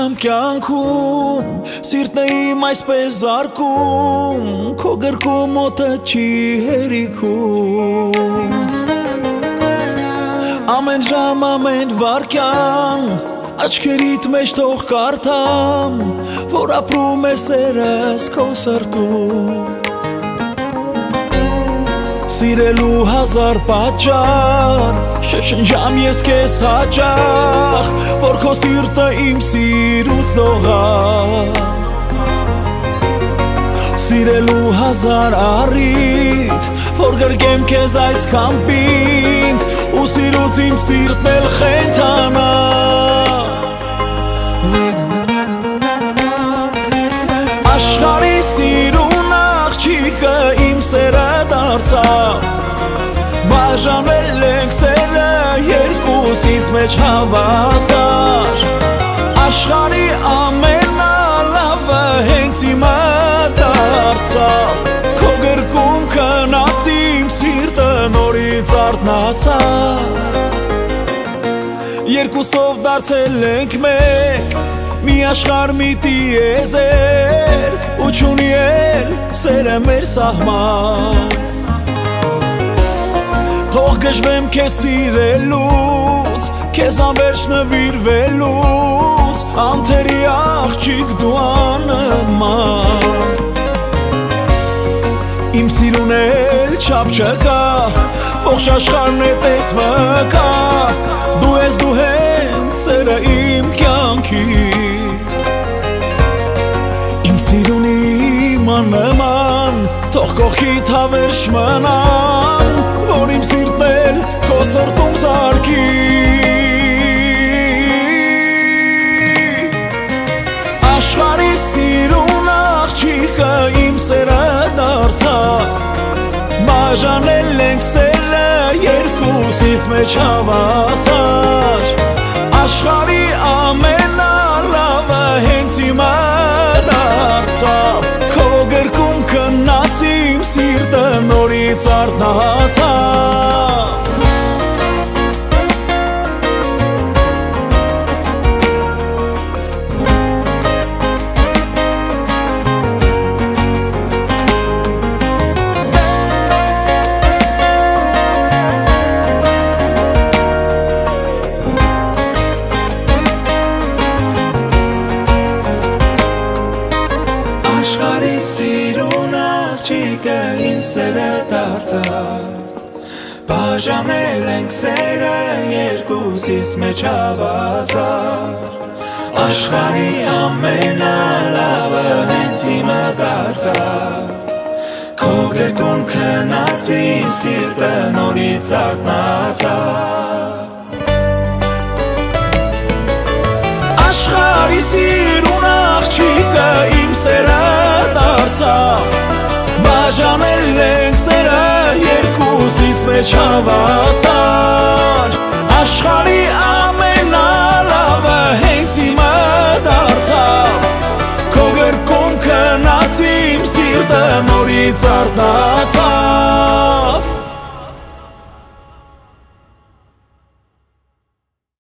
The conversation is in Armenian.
անգամ կյանքում սիրտն է իմ այսպես զարկում քո գրկում մոտը չի հերիքում ամեն ժամ ամեն վարքյան աչքերիդ մեջ թող կարդամ որ ապրում է սերս քո սրտում Սիրելու հազար պատճառ շշնջամ ես քեզ հաճախ որ քո սիրտը իմ սիրուց լողա Սիրելու հազար առիթ որ գրկեմ քեզ այս կամպին ու սիրուց իմ սիրտն էլ խենթանա Աշխարհի սիրուն աղջիկը իմ սերը դարձավ Բաժանել ենք սերը երկուսիս մեջ հավասար Աշխարհի ամենալավը հենց իմը դարձավ Քո գրկում քնած իմ սիրտը նորից արթնացավ Երկուսով դարձել ենք մեկ Մի աշխարհ մի տիեզերք ու չունի էլ սերը մեր սահման Թող գժվեմ քեզ սիրելուց քեզ անվերջ նվիրվելուց անթերի աղջիկ դու աննման Իմ սիրուն էլ չափ չկա ողջ աշխարհն է տես վկա Դու ես դու հենց սերը իմ կյանքի Իմ սիրուն իմ աննման թող կողքիդ հավերժ մնան որ իմ սիրտն էլ քո սրտում զարկի Աշխարհի սիրուն աղջիկը իմ սերը դարձավ Բաժանել ենք սերը երկուսիս մեջ հավասար Աշխարհի ամենալավը հենց իմը դարձավ Քո գրկում քնած իմ սիրտը նորից արթնացավ Աշխարհի սիրուն աղջիկը իմ սերը դարձավ Բաժանել ենք սերը երկուսիս մեջ հավասար Աշխարհի ամենալավը հենց իմը դարձավ Քո գրկում քնած իմ սիրտը նորից արթնացավ Աշխարհի սիրուն աղջիկը իմ սերը դարձավ Բաժանել ենք սերը երկուսիս մեջ հավասար Աշխարհի ամենալավը հենց իմը դարձավ Քո գրկում քնած իմ սիրտը նորից արթնացավ